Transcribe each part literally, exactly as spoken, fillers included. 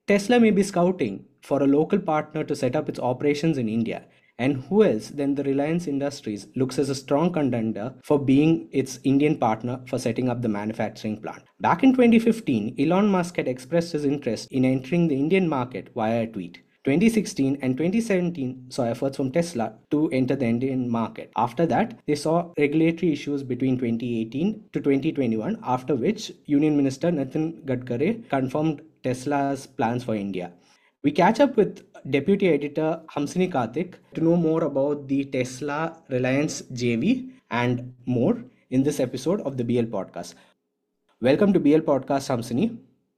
Tesla may be scouting for a local partner to set up its operations in India. And who else than the Reliance Industries looks as a strong contender for being its Indian partner for setting up the manufacturing plant? Back in twenty fifteen, Elon Musk had expressed his interest in entering the Indian market via a tweet. twenty sixteen and twenty seventeen saw efforts from Tesla to enter the Indian market. After that, they saw regulatory issues between twenty eighteen to twenty twenty-one, after which Union Minister Nitin Gadkari confirmed Tesla's plans for India. We catch up with Deputy Editor Hamsini Karthik to know more about the Tesla Reliance J V and more in this episode of the B L Podcast. Welcome to B L Podcast, Hamsini.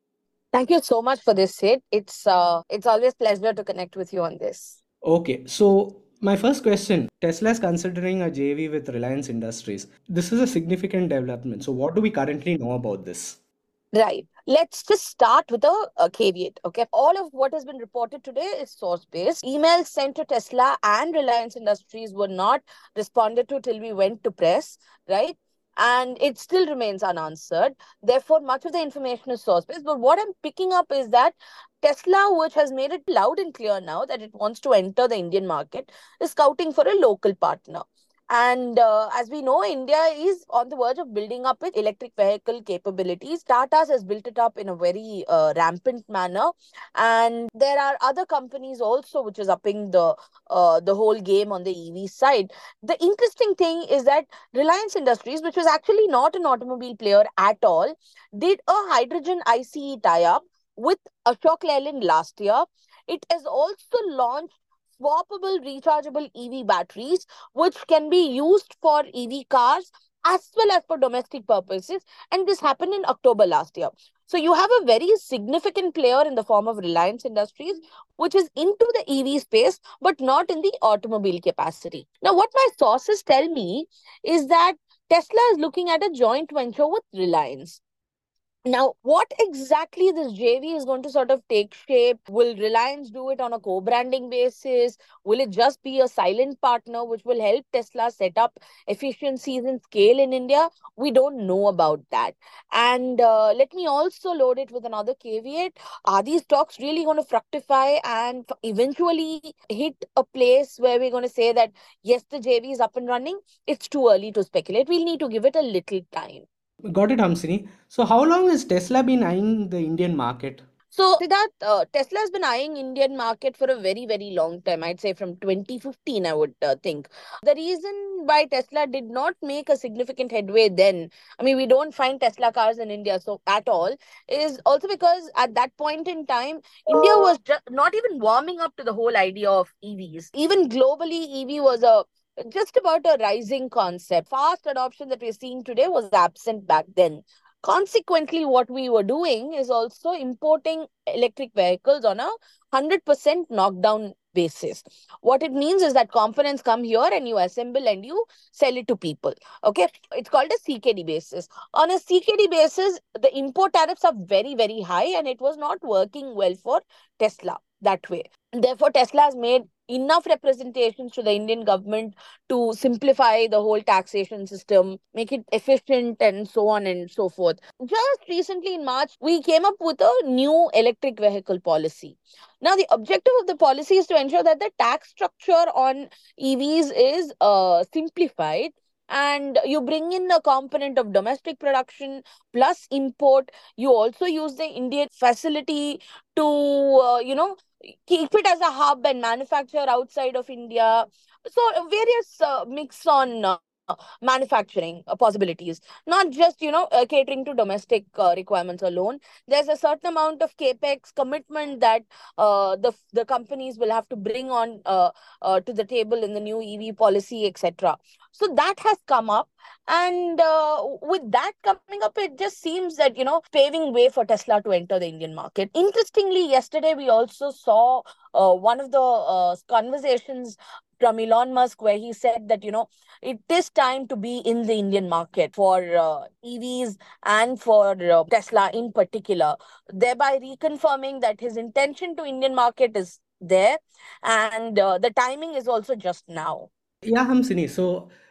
Thank you so much for this, Sid. It's uh, it's always pleasure to connect with you on this. Okay, so my first question, Tesla is considering a J V with Reliance Industries. This is a significant development. So what do we currently know about this? Right. Let's just start with a, a caveat. Okay. All of what has been reported today is source based. Emails sent to Tesla and Reliance Industries were not responded to till we went to press, right? And it still remains unanswered. Therefore, much of the information is source based. But what I'm picking up is that Tesla, which has made it loud and clear now that it wants to enter the Indian market, is scouting for a local partner. And uh, as we know, India is on the verge of building up its electric vehicle capabilities. Tata's has built it up in a very uh, rampant manner, and there are other companies also which is upping the uh, the whole game on the E V side. The interesting thing is that Reliance Industries, which was actually not an automobile player at all, did a hydrogen I C E tie-up with Ashok Leyland last year. It has also launched swappable rechargeable E V batteries, which can be used for E V cars as well as for domestic purposes. And this happened in October last year. So you have a very significant player in the form of Reliance Industries, which is into the E V space, but not in the automobile capacity. Now, what my sources tell me is that Tesla is looking at a joint venture with Reliance. Now, what exactly this J V is going to sort of take shape? Will Reliance do it on a co-branding basis? Will it just be a silent partner which will help Tesla set up efficiencies and scale in India? We don't know about that. And uh, let me also load it with another caveat. Are these talks really going to fructify and eventually hit a place where we're going to say that, yes, the J V is up and running? It's too early to speculate. We'll need to give it a little time. Got it, Hamsini. So how long has Tesla been eyeing the Indian market? So, Siddharth, uh, Tesla has been eyeing Indian market for a very, very long time. I'd say from twenty fifteen, I would uh, think. The reason why Tesla did not make a significant headway then, I mean, we don't find Tesla cars in India so at all, is also because at that point in time, India was ju- not even warming up to the whole idea of E Vs. Even globally, E V was a just about a rising concept. Fast adoption that we're seeing today was absent back then. Consequently, what we were doing is also importing electric vehicles on a one hundred percent knockdown basis. What it means is that components come here and you assemble and you sell it to people. Okay. It's called a C K D basis. On a C K D basis, the import tariffs are very, very high and it was not working well for Tesla that way. Therefore, Tesla has made enough representations to the Indian government to simplify the whole taxation system, make it efficient, and so on and so forth. Just recently in March, we came up with a new electric vehicle policy. Now, the objective of the policy is to ensure that the tax structure on E Vs is uh, simplified and you bring in a component of domestic production plus import. You also use the Indian facility to, uh, you know, keep it as a hub and manufacture outside of India. So uh, various uh, mix on uh, manufacturing uh, possibilities, not just, you know, uh, catering to domestic uh, requirements alone. There's a certain amount of capex commitment that uh, the the companies will have to bring on uh, uh, to the table in the new E V policy, et cetera. So that has come up, and uh, with that coming up, it just seems that, you know, paving way for Tesla to enter the Indian market. Interestingly, yesterday we also saw uh, one of the uh, conversations from Elon Musk where he said that, you know, it is time to be in the Indian market for uh, E Vs and for uh, Tesla in particular, thereby reconfirming that his intention to Indian market is there and uh, the timing is also just now. Yeah, Hamsini. So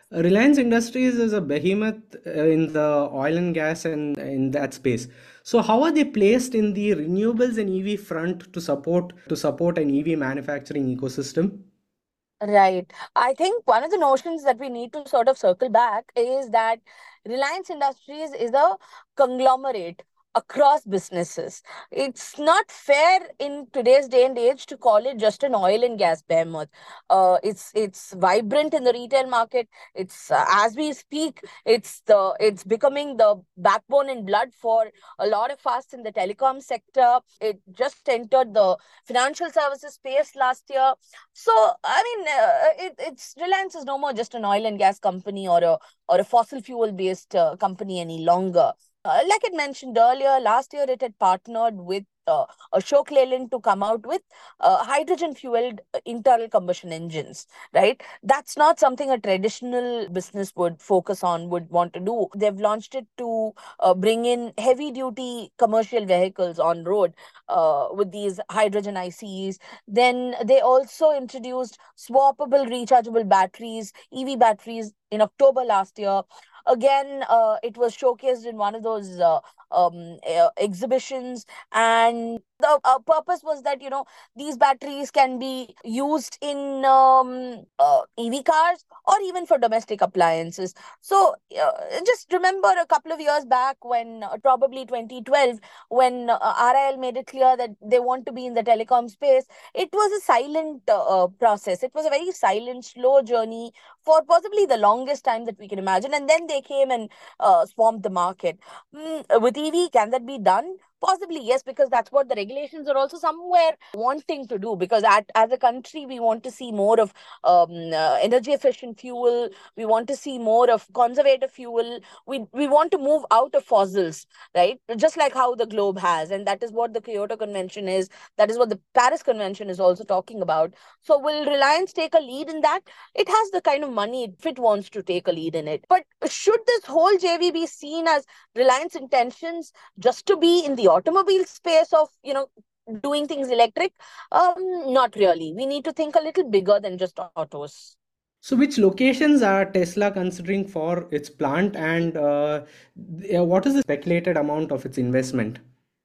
Reliance Industries is a behemoth uh, in the oil and gas and in that space. So how are they placed in the renewables and E V front to support to support an E V manufacturing ecosystem? Right. I think one of the notions that we need to sort of circle back is that Reliance Industries is a conglomerate across businesses. It's not fair in today's day and age to call it just an oil and gas behemoth. Uh, it's it's vibrant in the retail market. It's uh, as we speak, it's the it's becoming the backbone and blood for a lot of us in the telecom sector. It just entered the financial services space last year. So, I mean, uh, it, it's Reliance is no more just an oil and gas company or a or a fossil fuel based uh, company any longer. Uh, like I mentioned earlier, last year it had partnered with uh, Ashok Leyland to come out with uh, hydrogen fueled internal combustion engines, right? That's not something a traditional business would focus on, would want to do. They've launched it to uh, bring in heavy duty commercial vehicles on road uh, with these hydrogen I C Es. Then they also introduced swappable rechargeable batteries, E V batteries in October last year. Again, uh, it was showcased in one of those uh, um, uh, exhibitions, and the uh, purpose was that you know these batteries can be used in um, uh, E V cars or even for domestic appliances. So uh, just remember a couple of years back when uh, probably twenty twelve, when uh, R I L made it clear that they want to be in the telecom space. It was a silent uh, uh, process. It was a very silent, slow journey for possibly the longest time that we can imagine. And then they came and uh, swamped the market. Mm, with E V, can that be done? Possibly, yes, because that's what the regulations are also somewhere wanting to do. Because at, as a country, we want to see more of um, uh, energy efficient fuel. We want to see more of conservative fuel. We, we want to move out of fossils, right? Just like how the globe has. And that is what the Kyoto Convention is. That is what the Paris Convention is also talking about. So, will Reliance take a lead in that? It has the kind of money if it wants to take a lead in it. But should this whole J V be seen as Reliance intentions just to be in the automobile space of, you know, doing things electric? Um, not really. We need to think a little bigger than just autos. So, which locations are Tesla considering for its plant, and uh, th- uh, what is the speculated amount of its investment?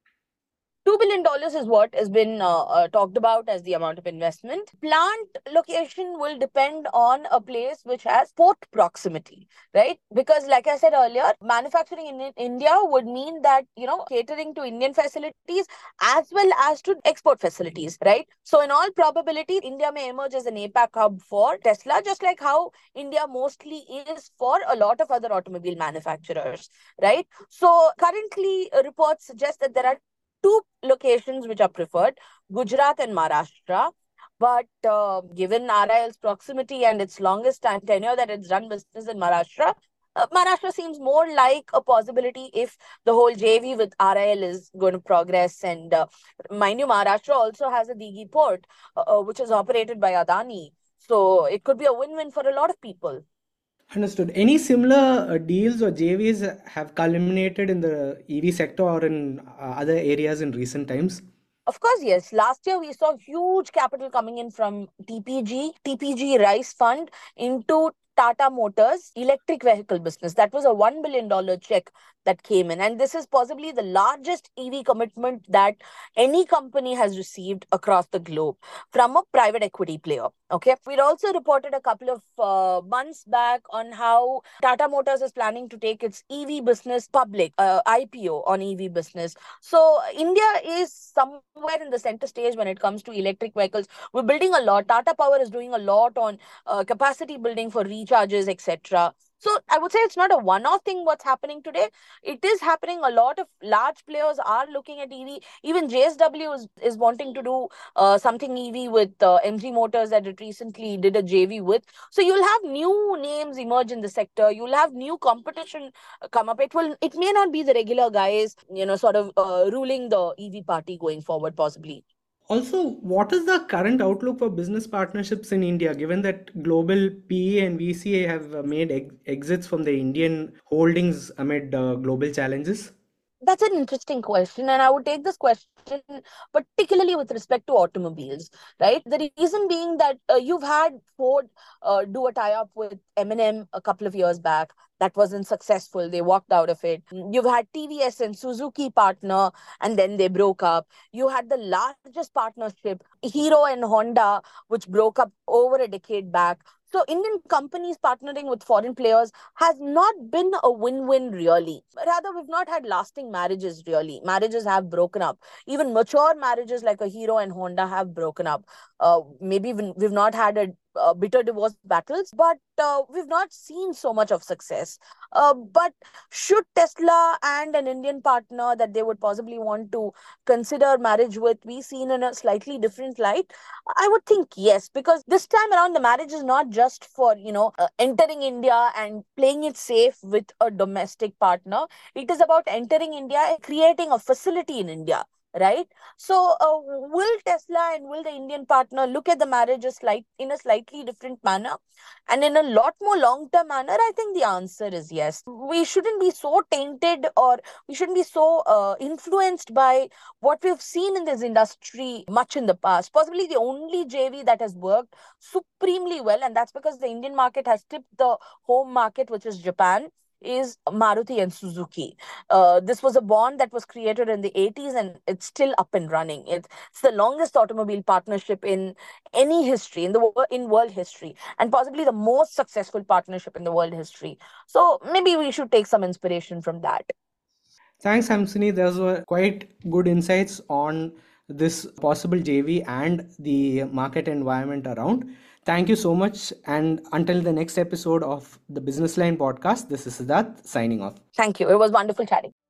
two billion dollars is what has been uh, uh, talked about as the amount of investment. Plant location will depend on a place which has port proximity, right? Because, like I said earlier, manufacturing in India would mean that, you know, catering to Indian facilities as well as to export facilities, right? So, in all probability, India may emerge as an APAC hub for Tesla, just like how India mostly is for a lot of other automobile manufacturers, right? So, currently, uh, reports suggest that there are two locations which are preferred, Gujarat and Maharashtra. But uh, given R I L's proximity and its longest time tenure that it's done business in Maharashtra, uh, Maharashtra seems more like a possibility if the whole J V with R I L is going to progress. And uh, mind you, Maharashtra also has a Digi port, uh, uh, which is operated by Adani. So it could be a win win for a lot of people. Understood. Any similar uh, deals or J Vs have culminated in the E V sector or in uh, other areas in recent times? Of course, yes. Last year, we saw huge capital coming in from T P G, T P G Rise Fund into Tata Motors electric vehicle business. That was a one billion dollars check that came in. And this is possibly the largest E V commitment that any company has received across the globe from a private equity player. Okay. We'd also reported a couple of uh, months back on how Tata Motors is planning to take its E V business public, uh, I P O on E V business. So India is somewhere in the center stage when it comes to electric vehicles. We're building a lot. Tata Power is doing a lot on uh, capacity building for recharges, et cetera. So I would say it's not a one-off thing what's happening today. It is happening. A lot of large players are looking at E V. Even J S W is, is wanting to do uh, something E V with uh, M G Motors that it recently did a J V with. So you'll have new names emerge in the sector. You'll have new competition come up. It will. It may not be the regular guys, you know, sort of uh, ruling the E V party going forward, possibly. Also, what is the current outlook for business partnerships in India, given that global P E and V C A have uh, made ex- exits from the Indian holdings amid uh, global challenges? That's an interesting question, and I would take this question particularly with respect to automobiles, right? The reason being that uh, you've had Ford uh, do a tie-up with Eminem a couple of years back. That wasn't successful. They walked out of it. You've had T V S and Suzuki partner, and then they broke up. You had the largest partnership, Hero and Honda, which broke up over a decade back. So Indian companies partnering with foreign players has not been a win-win really. Rather, we've not had lasting marriages really. Marriages have broken up. Even mature marriages like a Hero and Honda have broken up. Uh, maybe we've we've not had a uh, bitter divorce battles, but uh, we've not seen so much of success. Uh, but should Tesla and an Indian partner that they would possibly want to consider marriage with be seen in a slightly different light? I would think yes, because this time around, the marriage is not just for, you know, uh, entering India and playing it safe with a domestic partner. It is about entering India and creating a facility in India. Right. So, uh, will Tesla and will the Indian partner look at the marriage a slight, in a slightly different manner and in a lot more long term manner? I think the answer is yes. We shouldn't be so tainted, or we shouldn't be so uh, influenced by what we've seen in this industry much in the past. Possibly the only J V that has worked supremely well, and that's because the Indian market has tipped the home market, which is Japan, is Maruti and Suzuki. Uh, this was a bond that was created in the eighties, and it's still up and running. It's, it's the longest automobile partnership in any history, in the wo- in world history, and possibly the most successful partnership in the world history. So maybe we should take some inspiration from that. Thanks, Hamsini. Those were quite good insights on this possible J V and the market environment around. Thank you so much. And until the next episode of the Business Line podcast, this is Siddharth signing off. Thank you. It was wonderful chatting.